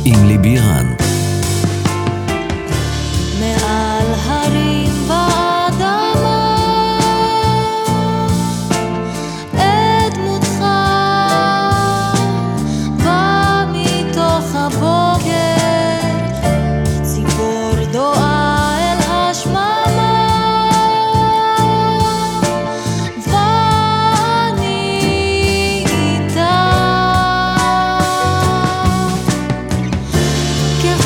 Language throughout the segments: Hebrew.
עם ליבירן. מעל הרים ואדמה את דמותך בא מתוך הבוקר, ציפור דואה אל השממה ואני איתה.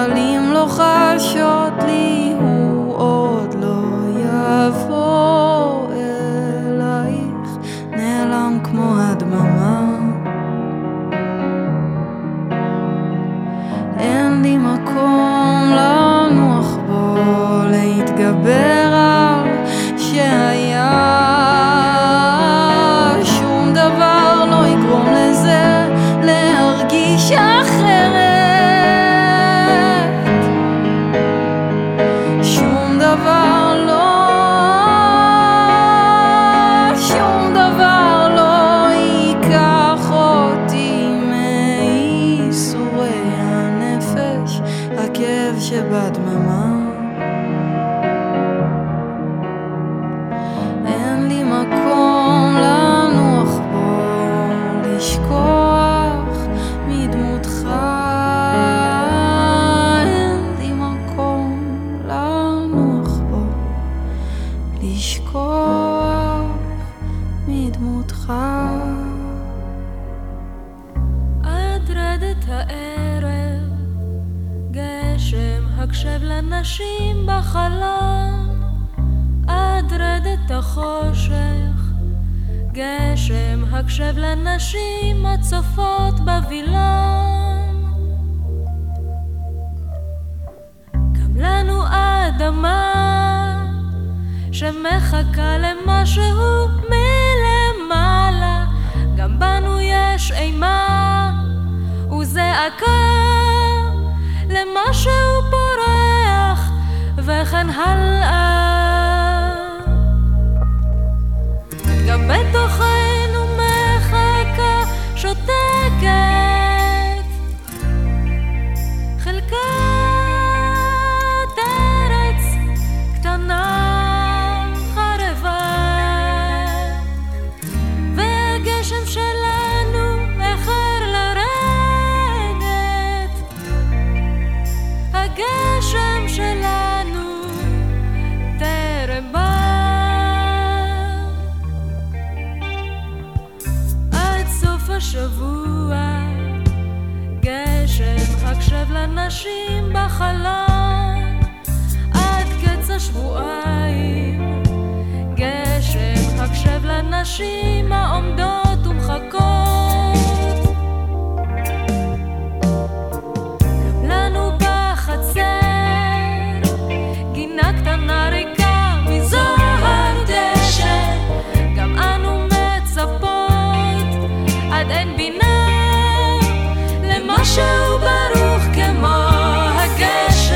גלים לא חשות לי, הוא עוד לא יבוא אלייך, נעלם כמו הדממה. אין לי מקום לנוח בו, להתגבר על שהיה. שום דבר לא יגרום לזה להרגיש אחרת. שום דבר לא ייקח אותי מייסורי הנפש, הכאב שבדממה. אין לי מקום לנוח בו, לשכוח מדמותך. אין לי מקום לנוח בו, לשכוח מדמותך. עד רדת הערב, גשם הקשב לנשים בחלון. עד רדת החושך, גשם הקשב לנשים הצופות בווילון. גם לנו אדמה שמחכה למשהו מלמעלה, גם בנו יש אימה וזעקה למשהו פורח, וכן הלאה. גם בתוכנו מחכה שותקת חלקת ארץ קטנה חרבה, והגשם שלנו איחר לרדת. הגשם שלנו טרם בא. עד סוף השבוע גשם הקשב לנשים בחלון. עד קץ השבועיים גשם הקשב לנשים העומדות ומחכות. גם לנו בחצר גינה קטנה ריקה מזוהר דשא, גם אנו מצפות עד אין בינה למשהו ברוך כמו הגשם.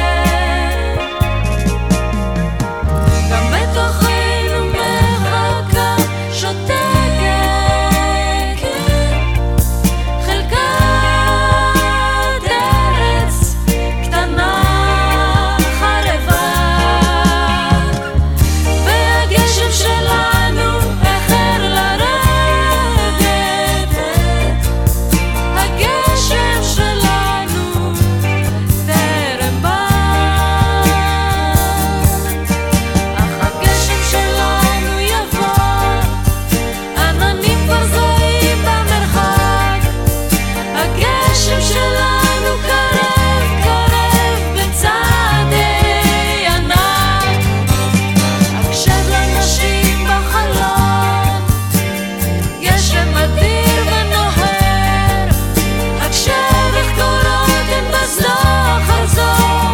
גם בתוכנו מחכה שותקת חלקת ארץ קטנה חרבה, והגשם שלנו איחר לרדת. הגשם שלנו טרם בא, אך הגשם שלנו יבוא. עננים כבר זוהים במרחק, הגשם שלנו קרב קרב בצעדי ענק. הקשב לנשים בחלון, גשם אדיר ונוהר. הקשב איך קורות הן בזו אחר זו.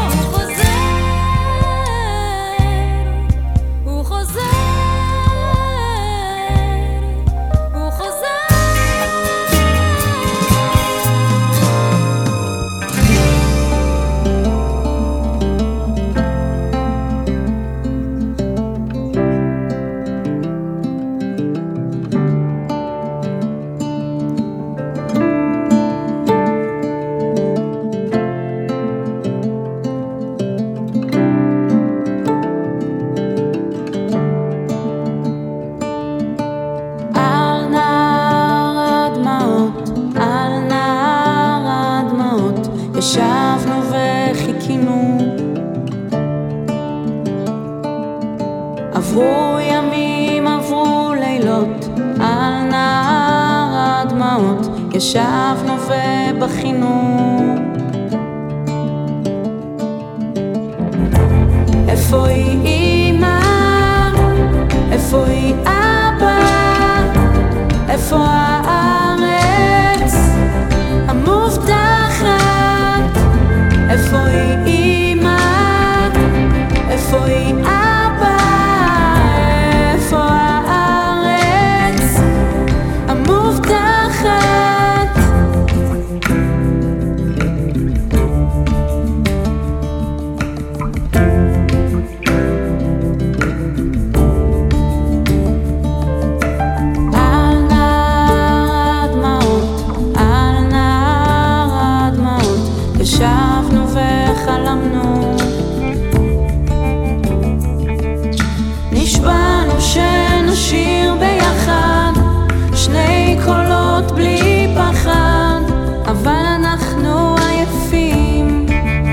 הוא חוזר, הוא חוזר. על נהר הדמעות ישבנו וחיכינו. עברו ימים, עברו לילות, על נהר הדמעות ישבנו ובכינו. היא אמא? איפה היא אבא? איפה הארץ המובטחת? איפה היא אמא? איפה היא אבא? איפה הארץ המובטחת? ישבנו וחלמנו, נשבענו שנשיר ביחד שני קולות בלי פחד, אבל אנחנו עייפים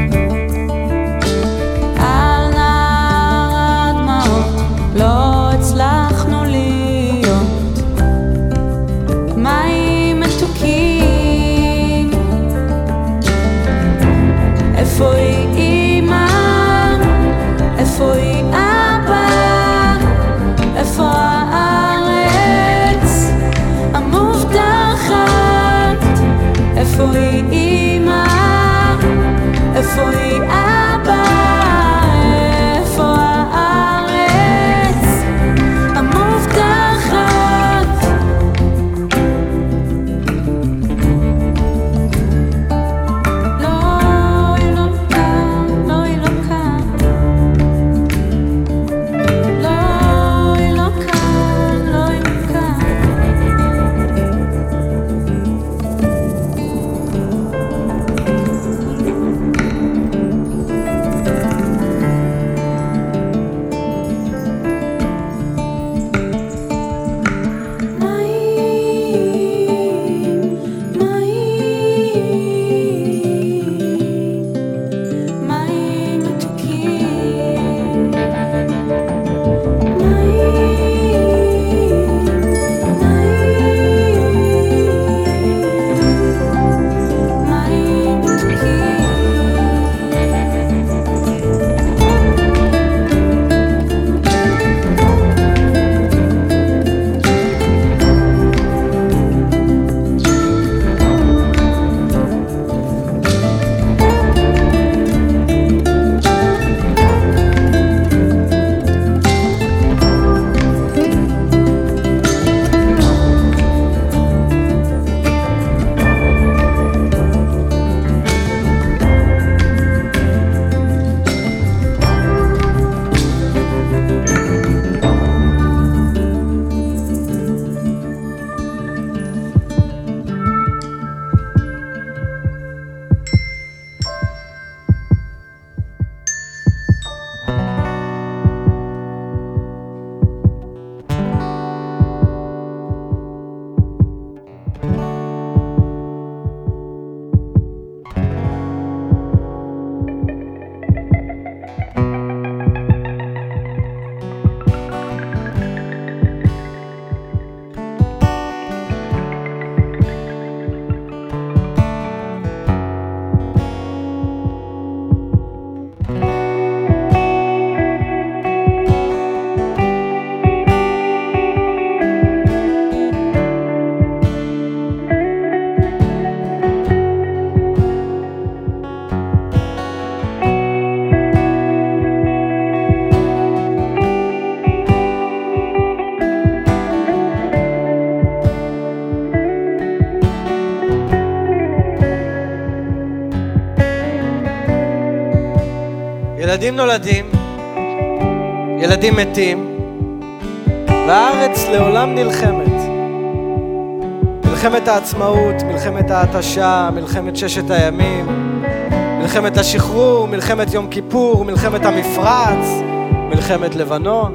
על נהר הדמעות, לא הצלחנו להיות מים מתוקים. איפה היא אמא? איפה היא אבא? איפה הארץ המובטחת? איפה היא אמא? איפה היא אבא? איפה הארץ המובטחת? ילדים נולדים, ילדים מתים, והארץ לעולם נלחמת. מלחמת העצמאות, מלחמת ההתשה, מלחמת ששת הימים, מלחמת השחרור, מלחמת יום כיפור, מלחמת המפרץ, מלחמת לבנון.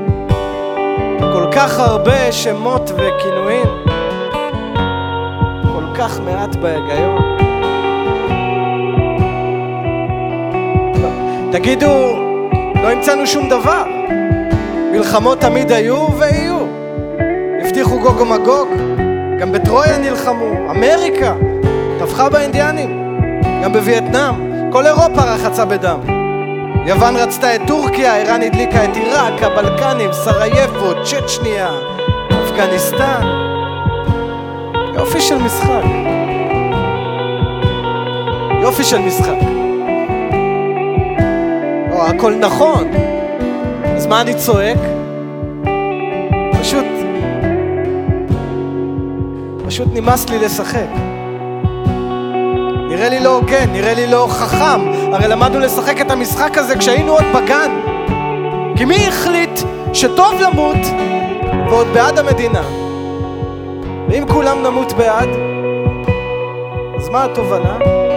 כל כך הרבה שמות וכינויים, כל כך מעט בהיגיון. תגידו, לא המצאנו שום דבר. מלחמות תמיד היו ויהיו. הבטיחו גוג ומגוג, גם בטרויה נלחמו. אמריקה טבחה באינדיאנים, גם בווייטנאם. כל אירופה רחצה בדם. יוון רצתה את טורקיה, איראן הדליקה את עיראק, הבלקנים, סרייבו, צ'צ'ניה, אפגניסטן. יופי של משחק. יופי של משחק. הכל נכון. אז מה אני צועק? פשוט נמאס לי לשחק. נראה לי לא הוגן, נראה לי לא חכם. הרי למדנו לשחק את המשחק הזה כשהיינו עוד בגן. כי מי החליט שטוב למות ועוד בעד המדינה? ואם כולם נמות בעד, אז מה התובנה?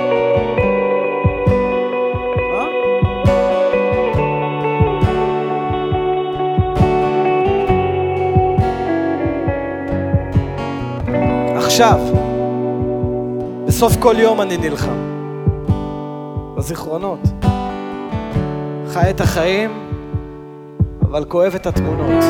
עכשיו, בסוף כל יום אני נלחם בזיכרונות, חי את החיים, אבל כואב את התמונות.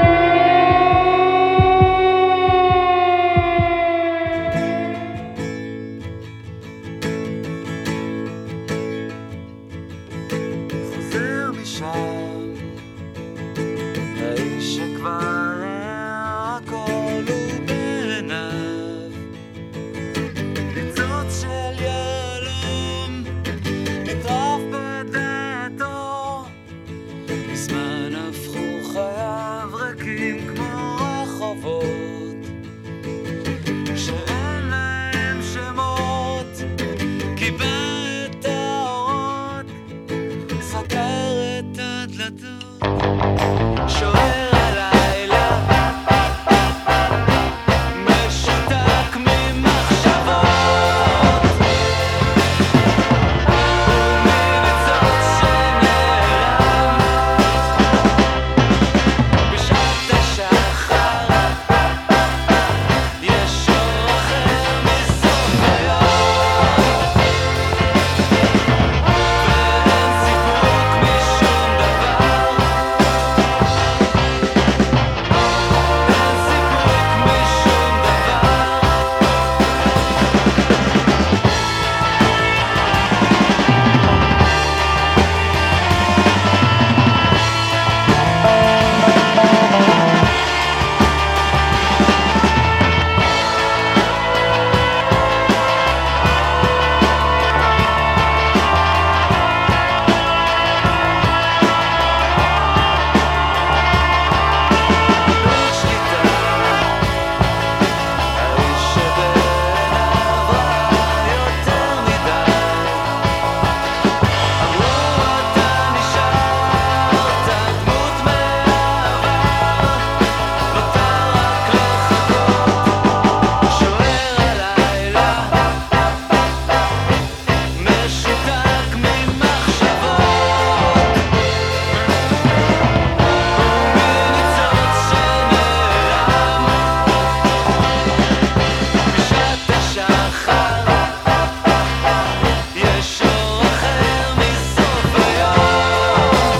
חוזר משם, האיש שכבר הכל הוא בעיניו, ניצוץ של יהלום נטרף בדעתו, מזמן הפכו חייו ריקים כמו רחובות שאין להם שמות, קיבע את האורות, סגר את הדלתות, שוער הלילה משותק ממחשבות, ומניצוץ שנעלם בשעת השחר, יש אור אחר מסוף היום, ואין סיפוק משום דבר, אין סיפוק משום דבר. האיש שבעיניו ראה יותר מדי, אמרו אתה נשארת דמות מהעבר, נותר רק לחכות, שוער הלילה משותק ממחשבות, ומניצוץ שנעלם בשעת השחר, יש אור אחר מסוף היום,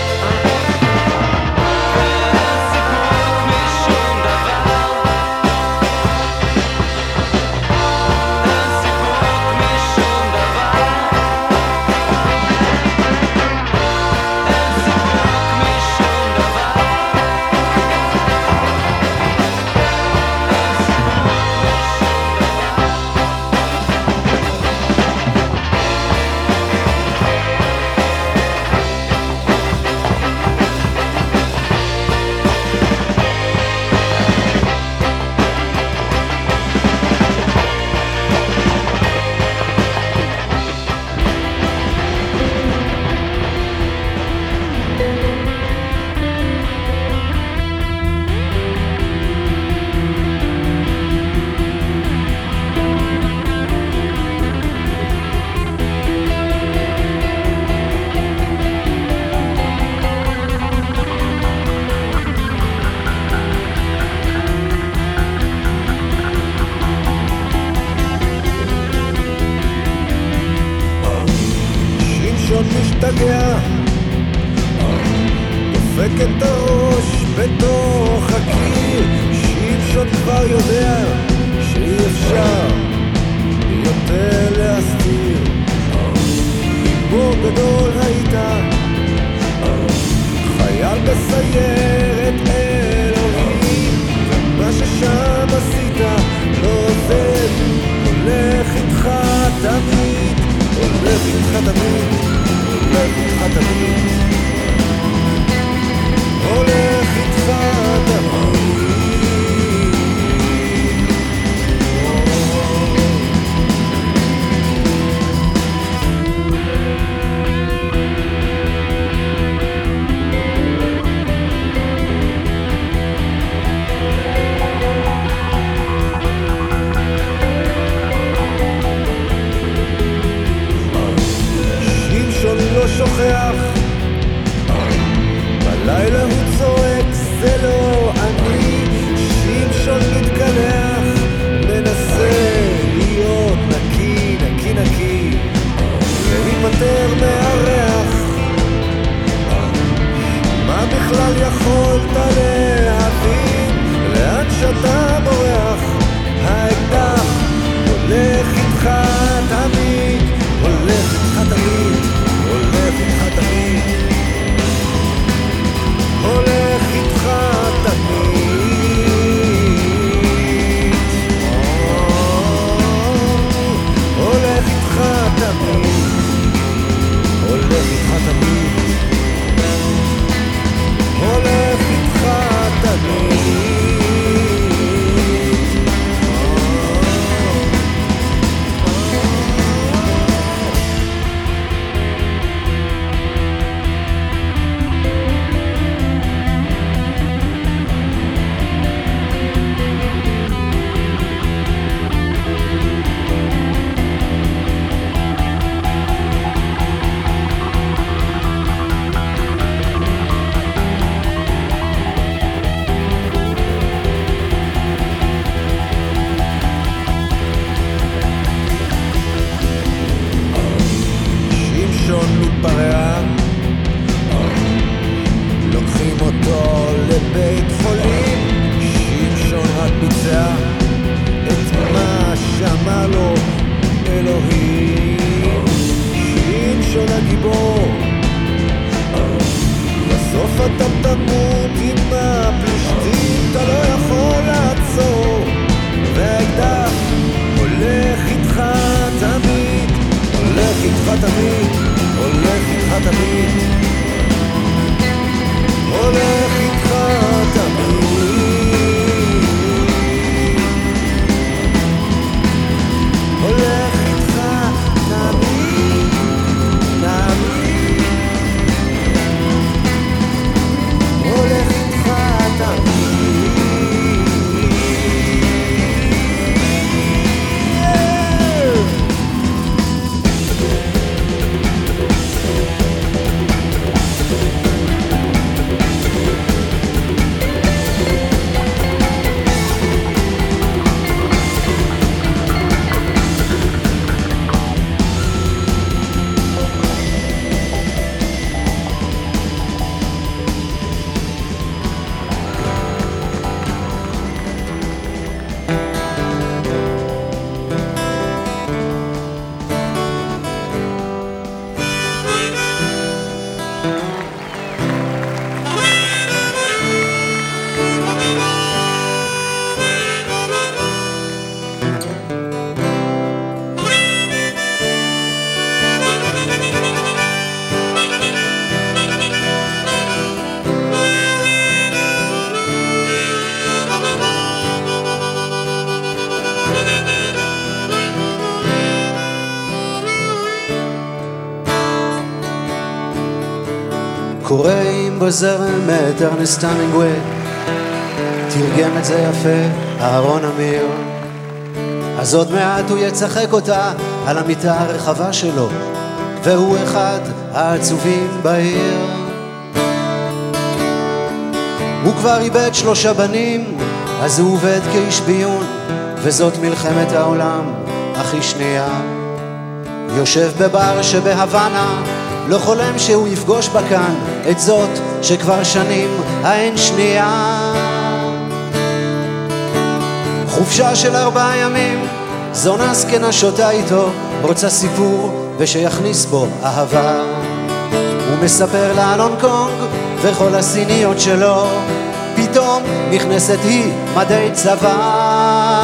ואין סיפוק משום דבר, אין סיפוק משום דבר, אין סיפוק משום שמשון משתגע, דופק את הראש בתוך הקיר, שמשון כבר יודע שאי אפשר יותר להסתיר, גיבור גדול היית אבל בסיירת אלוהים, ומה ששם עשית לא עוזב, הולך איתך תמיד, הולך איתך תמיד, הולך איתך תמיד, הולך איתך תמיד. שמשון לא שוכח, בלילה הוא צועק זה לא אני, שמשון מתקלח, מנסה להיות נקי, נקי נקי, להיפטר מהריח. מה בכלל יכולת להבין, לאן שאתה בורח? האקדח הולך איתך תמיד, הולך איתך תמיד, הולך איתך תמיד, הולך איתך תמיד, הולך איתך תמיד, הולך איתך תמיד, הולך איתך תמיד. שמשון מתפרע, לוקחים אותו לבית חולים, שמשון רק ביצע את מה שאמר לו אלוהים. שמשון הגיבור, בסוף אתה תמות עם הפלישתים, אתה לא יכול לעצור, והאקדח הולך איתך תמיד, הולך איתך תמיד, הולך איתך תמיד, הולך איתך תמיד, הולך איתך תמיד, תמיד, הולך איתך תמיד. קוראים בזרם את ארנסט המינגווי, תרגם את זה יפה אהרון אמיר. אז עוד מעט הוא יצחק אותה על המיטה הרחבה שלו, והוא אחד העצובים בעיר. הוא כבר איבד 3 בנים, אז הוא עובד כאיש ביון, וזאת מלחמת העולם הכי שנייה. יושב בבר שבהוואנה, לא חולם שהוא יפגוש בה כאן את זאת שכבר שנים האין שנייה. חופשה של 4 ימים, זונה זקנה שותה איתו, רוצה סיפור ושיכניס בו אהבה. הוא מספר לה על הונג קונג וכל הסיניות שלו, פתאום נכנסת היא מדי צבא.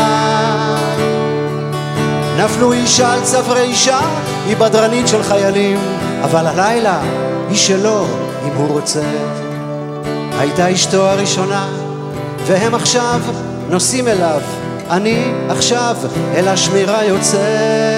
נפלו אישה על צווארי אישה, היא בדרנית של חיילים, אבל הלילה היא שלו אם הוא רוצה. הייתה אשתו הראשונה, והם עכשיו נוסעים אליו, אני עכשיו אל השמירה יוצא.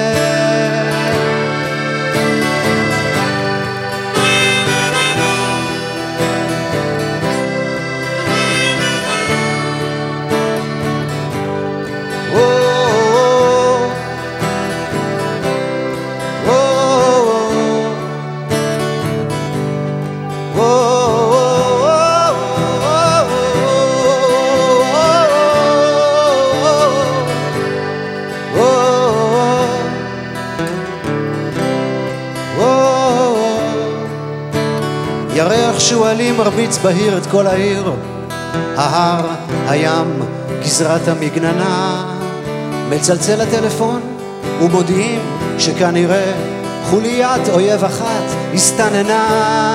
ירח שועלים מרביץ בהיר את כל העיר, ההר, הים, גזרת המגננה. מצלצל הטלפון ומודיעים שכנראה חוליית אויב אחת הסתננה.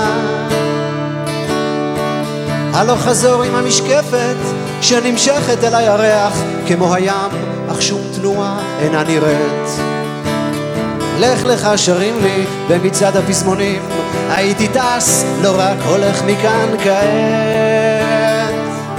הלא חזור עם המשקפת שנמשכת אל הירח כמו הים, אך שום תנועה אינה נראית. לך לך שרים לי במצעד הפזמונים, הייתי טס, לא רק הולך מכאן כעת.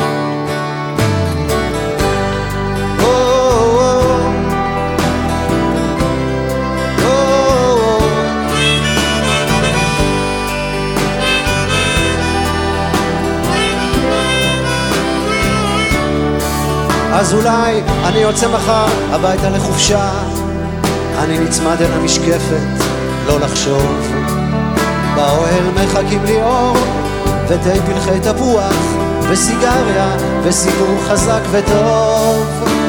אז אולי אני יוצא מחר הביתה לחופשה, אני נצמד אל המשקפת, לא לחשוב. באוהל מחכים לי אור ותה פלחי תפוח וסיגריה וסיפור חזק וטוב.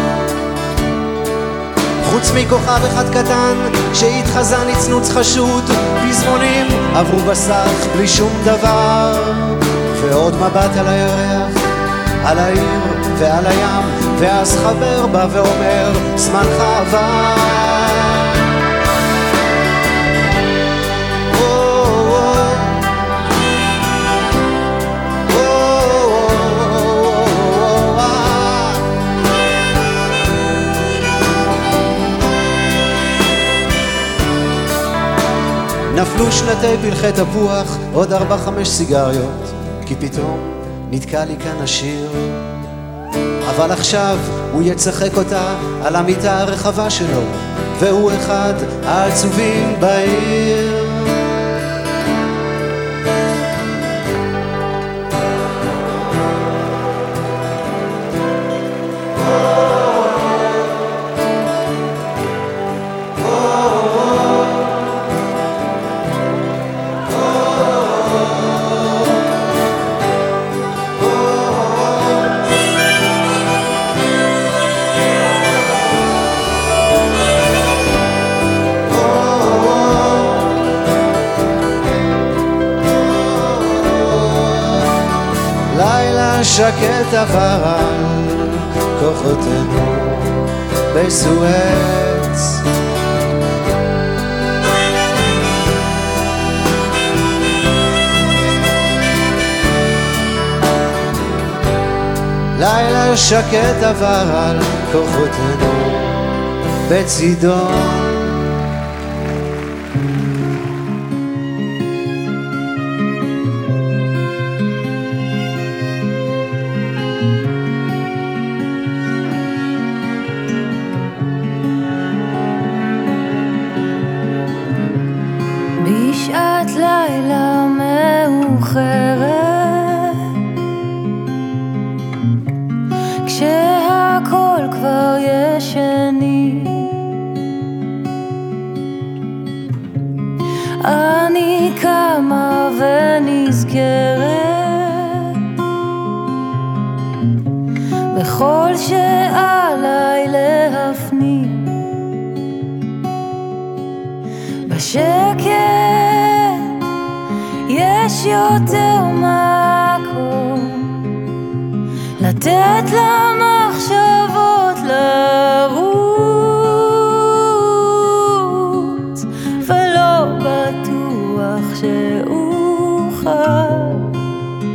חוץ מכוכב אחד קטן שהתחזה נצנוץ חשוד, פזמונים עברו בסך בלי שום דבר. ועוד מבט על הירח, על העיר ועל הים, ואז חבר בא ואומר זמנך עבר. נפלו שנתי פלחי תפוח, עוד 4-5 סיגריות, כי פתאום נתקע לי כאן השיר. אבל עכשיו הוא יצחק אותה על המיטה הרחבה שלו, והוא אחד העצובים בעיר. שקט עבר על כוחותינו בסואץ, לילה שקט עבר על כוחותינו בצידון. בשעת לילה מאוחרת, כשהכל כבר ישני, אני קמה ונזכרת בכל שעליי להפנים. בשקט יש יותר מקום לתת למחשבות לרוץ, ולא בטוח שאוכל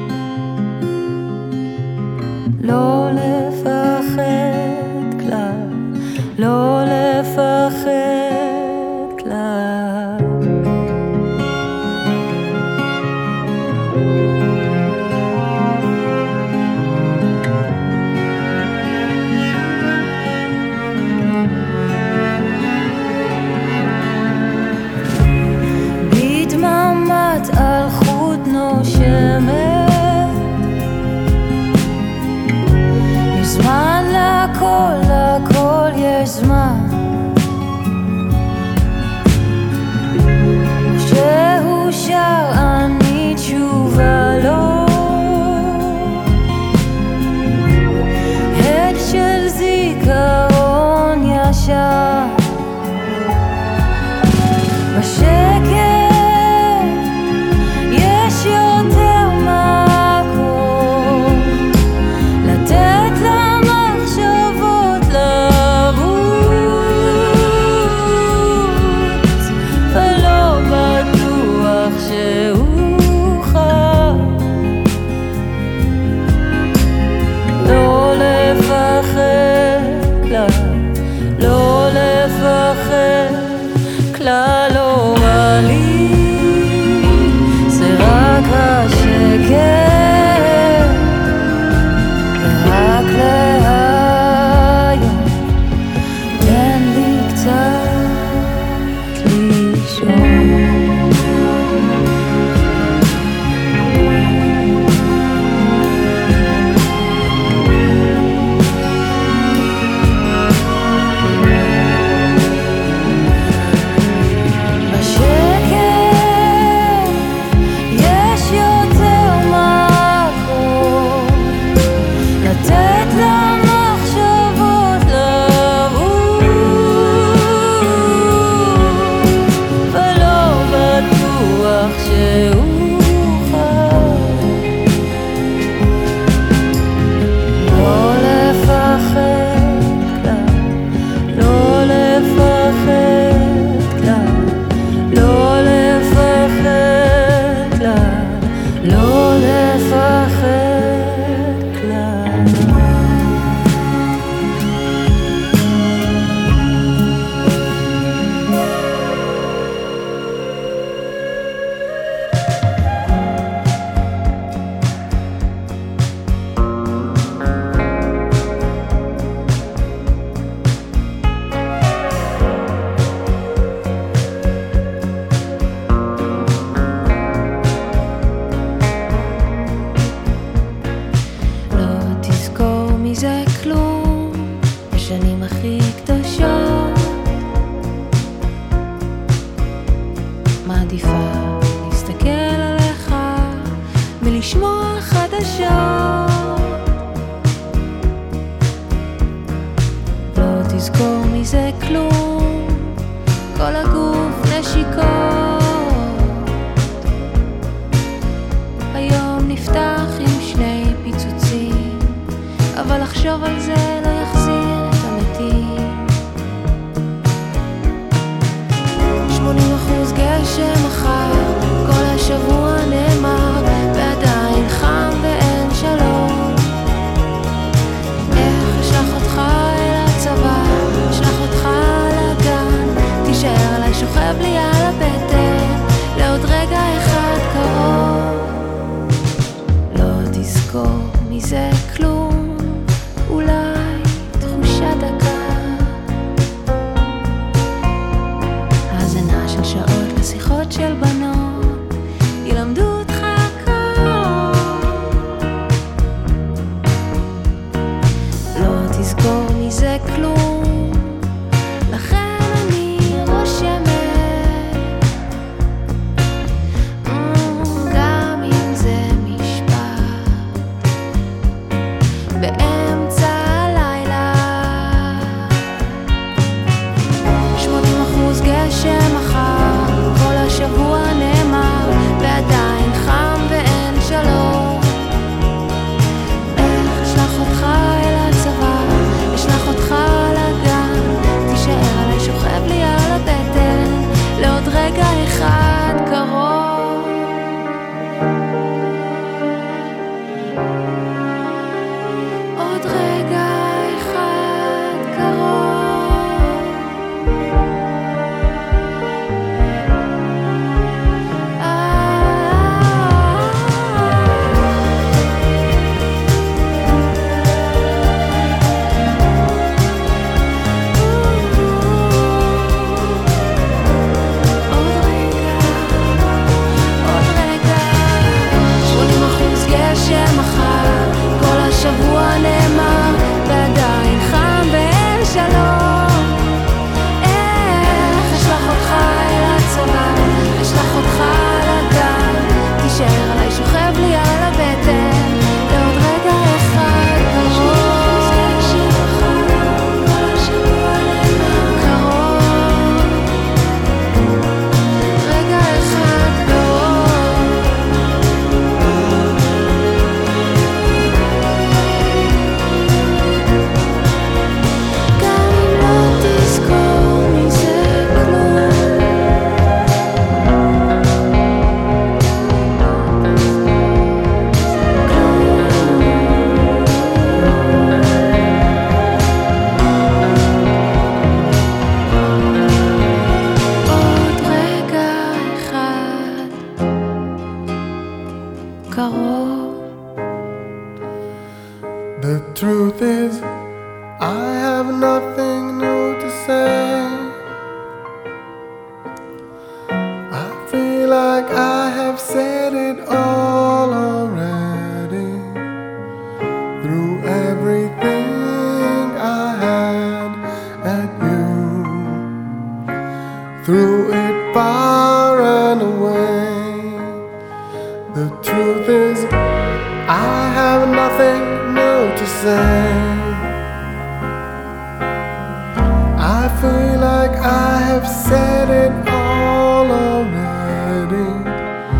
I've said it all already.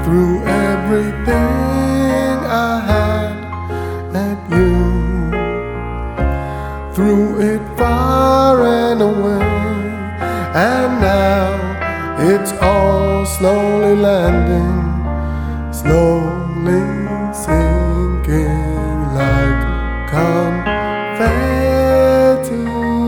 threw everything I had at you, threw it far and away, and now it's all slowly landing, slowly sinking like confetti.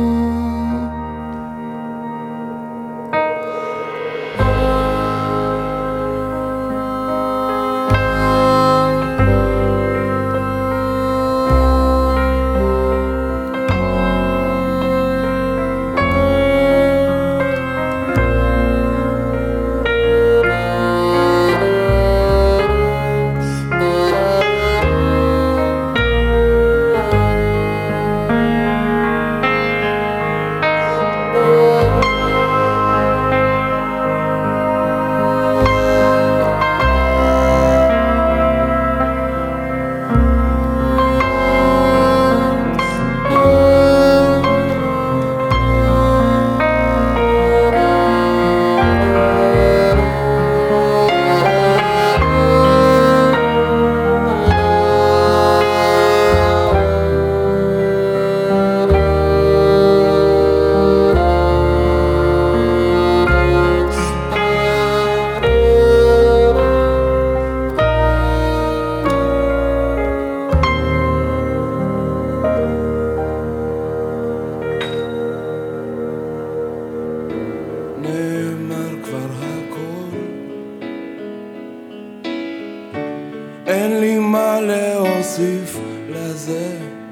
אין לי מה להוסיף לזה,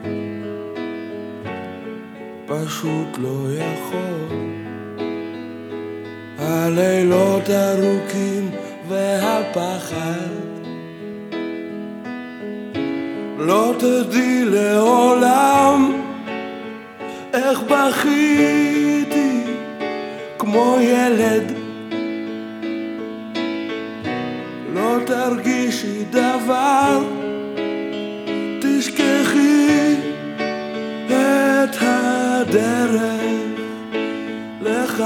פשוט לא יכול. הלילות ארוכים והפחד, לא תדעי לעולם איך בכיתי כמו ילד. לא תרגישי דבר, תשכחי את הדרך לך.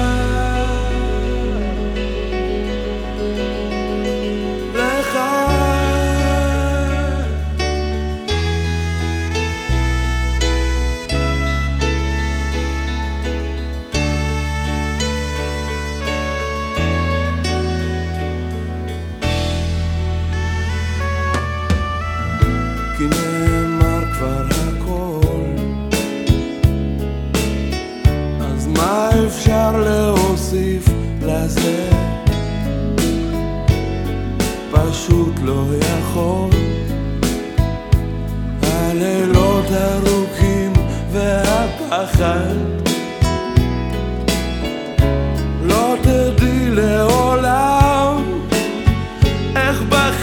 כי נאמר כבר הכל, אז מה אפשר להוסיף לזה? פשוט לא יכול. הלילות ארוכים והפחד, לא תדעי לעולם איך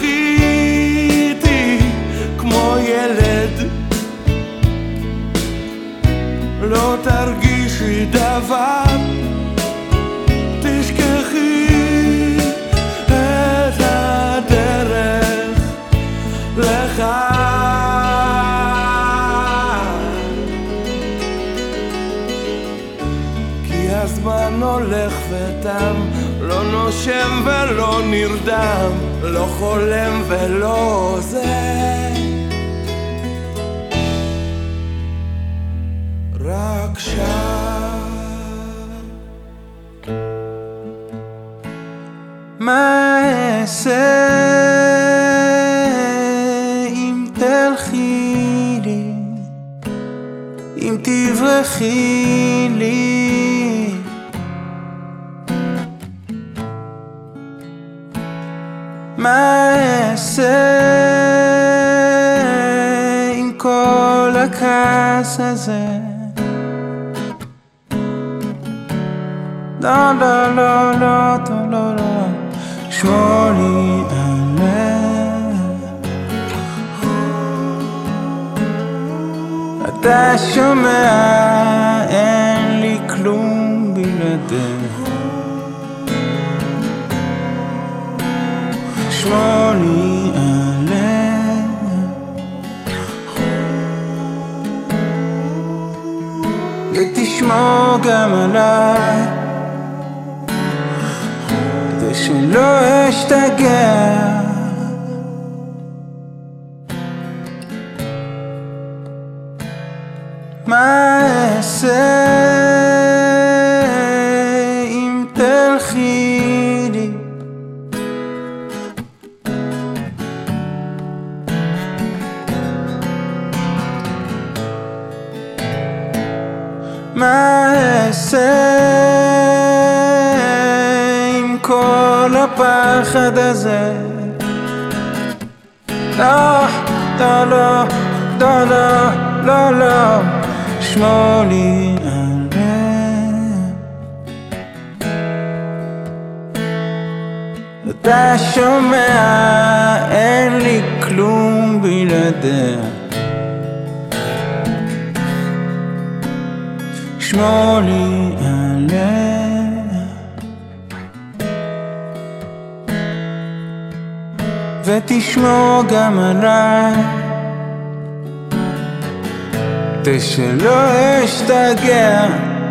בכיתי כמו ילד. לא תרגישי דבר, תשכחי את הדרך לך. כי הזמן הולך ותם, לא נושם ולא נרדם, לא חולם ולא זה, רק שם. מה אעשה אם תלכי לי, אם תברחי לי? מה אעשה עם כל הכעס הזה? לא, לא, לא, לא, לא, לא, שמור לי עליה. אתה שומע, אין לי כלום בלעדיה. שמור לי עליה, ותשמור גם עליי, כדי שלא אשתגע. מה אעשה אם תלכי לי? מה אעשה עם כל הפחד הזה? לא, לא, לא, לא, לא, לא, לא, שמור לי עליה. אתה שומע, אין לי כלום בלעדיה. שמור לי עליה. ותשמור גם עליי, שלא אשתגע.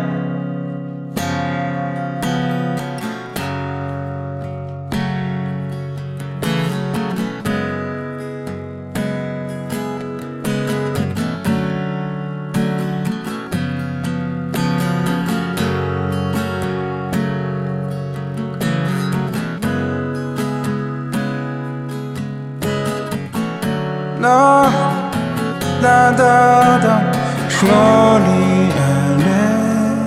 לא, לא, לא, לא, שמור לי עליה.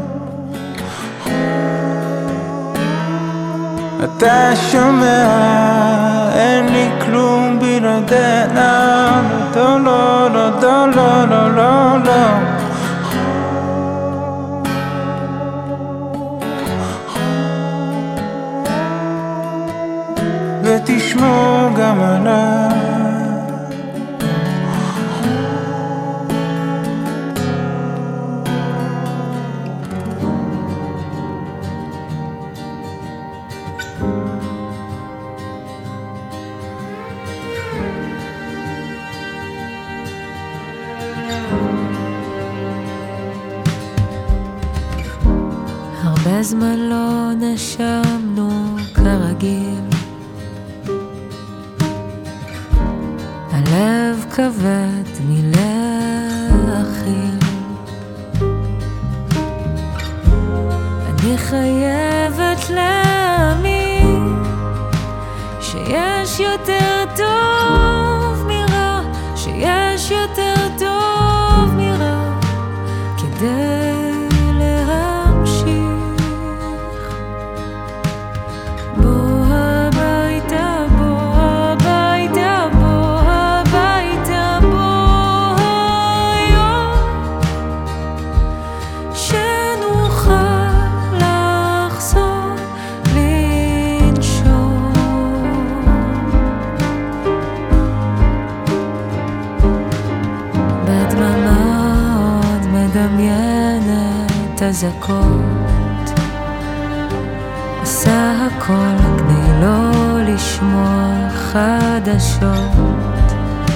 אתה שומע, אין לי כלום בלעדיה. לא, לא, לא, לא, לא, לא, לא, לא. ותשמור גם עליי. הרבה זמן לא נשמנו כרגיל, הלב כבד מלהכיל. אני חייבת להאמין שיש יותר טוב מרע, שיש יותר טוב מרע, כדי הזקות, עושה הכל כדי לא לשמוע חדשות.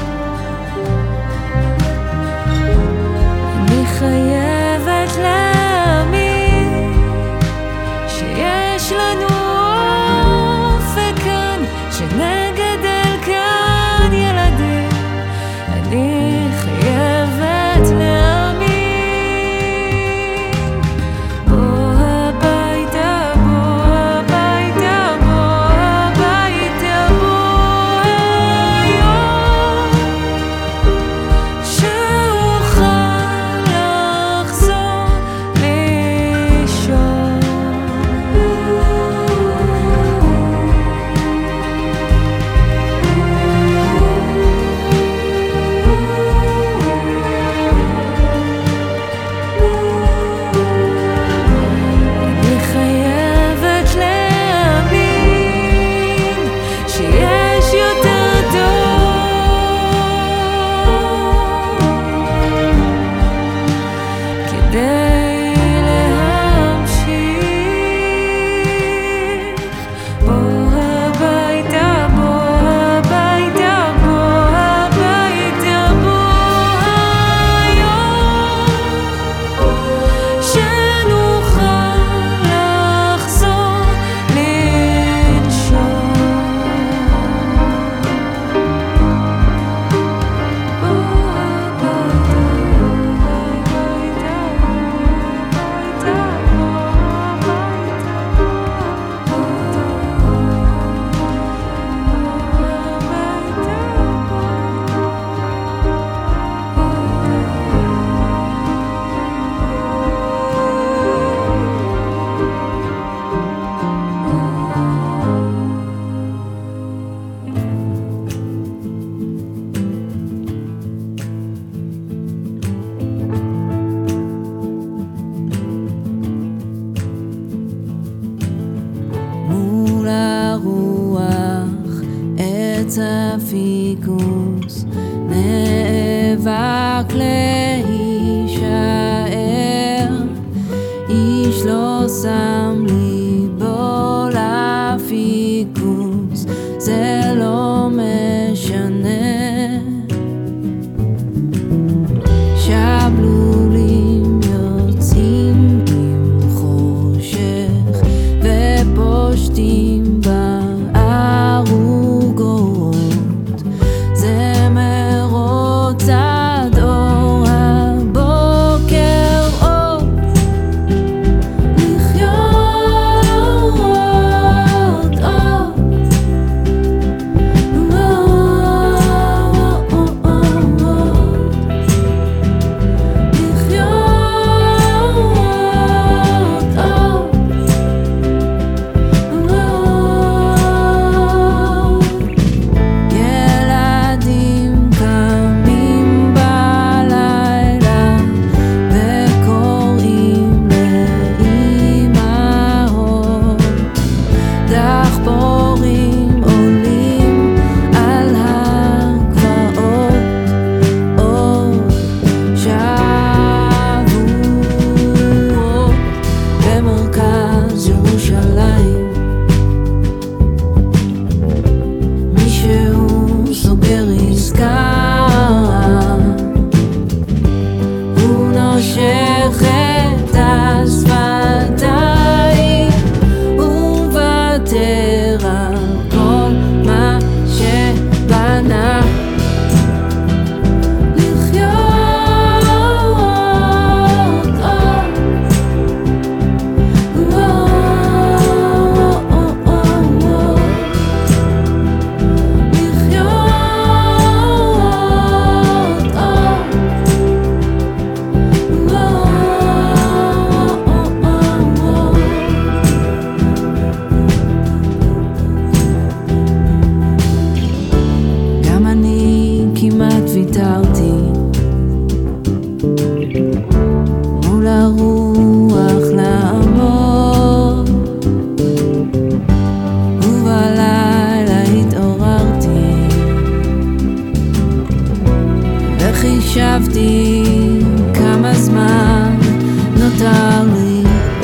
אני חייבת להאמין שיש לנו אופק כאן, שנגדל כאן ילדים. אני חייבת להאמין עץ הפיקוס נאבק להישאר, איש לא שם ליבו לפיקוס, זה לא משנה. שבלולים יוצאים עם חושך ופושטים בערוגות, זה מרוץ עד אור הבוקר עוד לחיות עוד ילדים קמים בלילה וקוראים לאימהות, דחפורים עולים על הגבעות עוד שבועות במרכז ירושלים. מישהו סוגר עסקה, הוא נושך את השפתיים, הוא מוותר על כל מה שבנה. לחיות עוד גם אני כמעט ויתרתי מול הרוח לעמוד, ובלילה התעוררתי וחישבתי כמה זמן נותר לי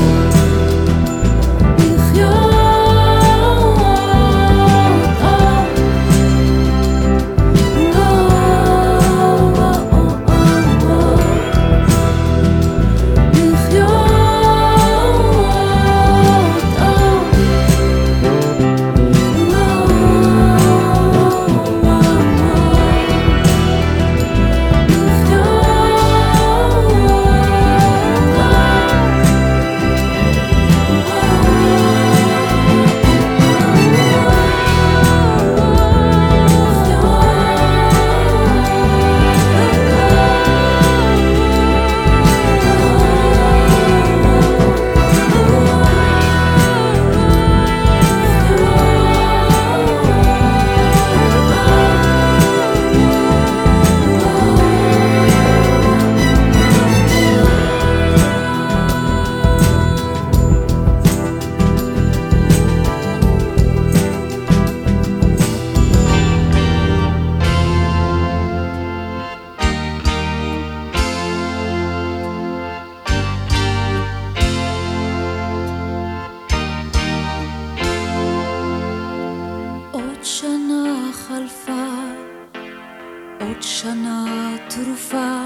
שנה תרופה,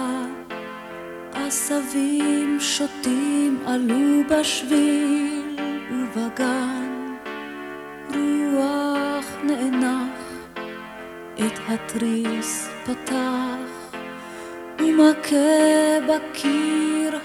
עשבים שוטים עלו בשביל ובגן, רוח נאנח את התריס פתח ומכה בקיר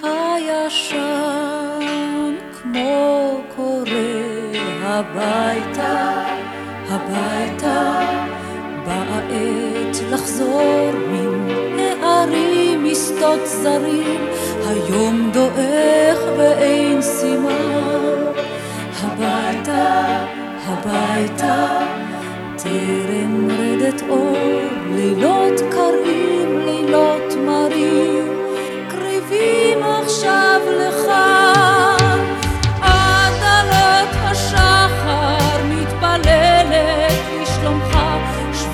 הישן, כמו קורא הביתה, הביתה באה עת לחזור מן הערים משדות זרים, היום דועך ואין סימן, הביתה, הביתה טרם רדת אור, לילות קרים, לילות מרים, קריבים עכשיו לך, עד עלות השחר מתפללת לשלומך,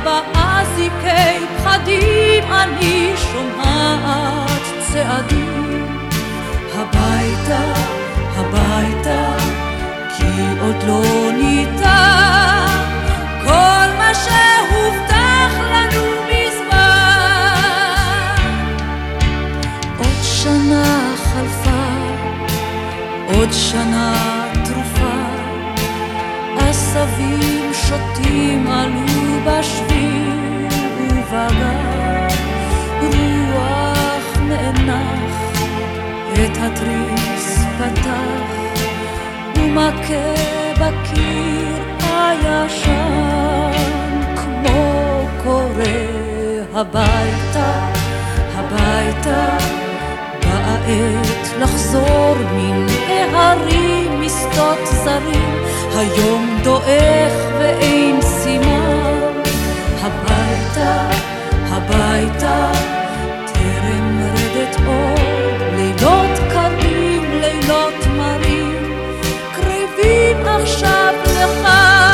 באזיקי פחדים אני שומעת צעדים הביתה, הביתה, כי עוד לא ניתן כל מה שהובטח לנו מזמן. עוד שנה חלפה, עוד שנה תרופה, עשבים שוטים עלו בשביל ובגר, רוח נאנח את התריס פתח ומכה בקיר הישן כמו קורא הביתה, הביתה, באה עת לחזור מן הערים משדות זרים, היום דועך ואין סימן. הביתה, הביתה, טרם רדת עוד, לילות קרים, לילות מרים, קריבים עכשיו לך.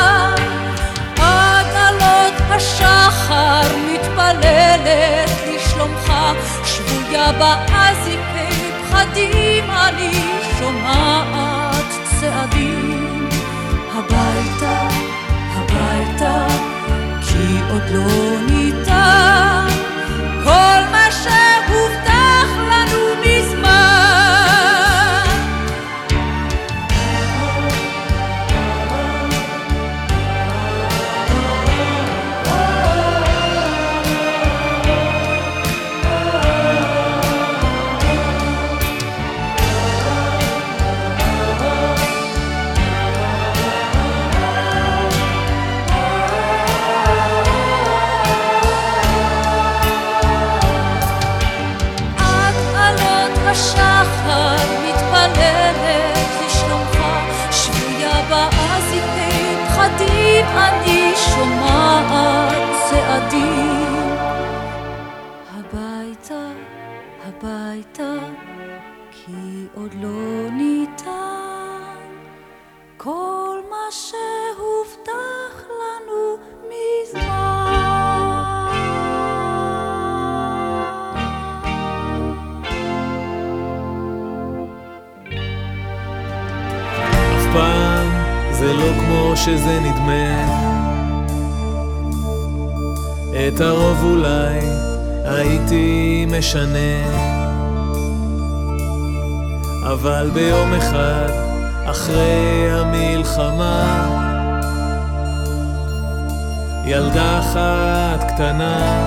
עד עלות השחר מתפללת לשלומך, שבויה באזיקי פחדים אני שומעת צעדים. הביתה, הביתה, כי עוד לא ניתן כל מה שהובטח לנו מזמן. השחר מתפללת לשלומך, שבויה באזיקי פחדים אני שומעת צעדים. הביתה, הביתה, כי עוד לא ניתן כל מה שהובטח לנו מזמן. פעם זה לא כמו שזה נדמה, את הרוב אולי הייתי משנה, אבל ביום אחד אחרי המלחמה ילדה אחת קטנה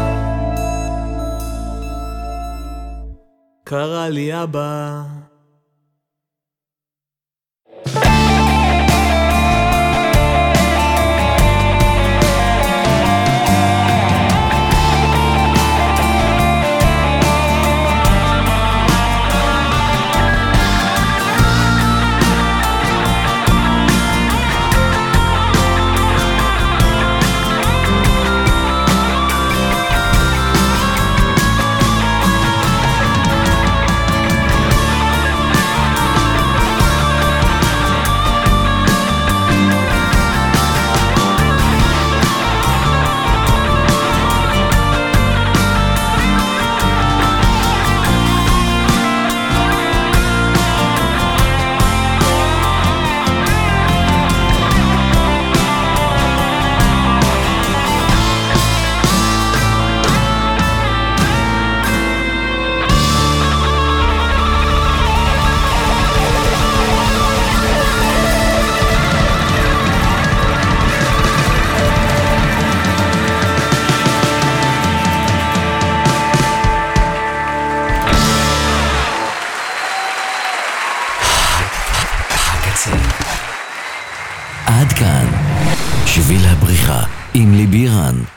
קרא לי אבא. עד כאן שביל הבריחה עם ליבי רן.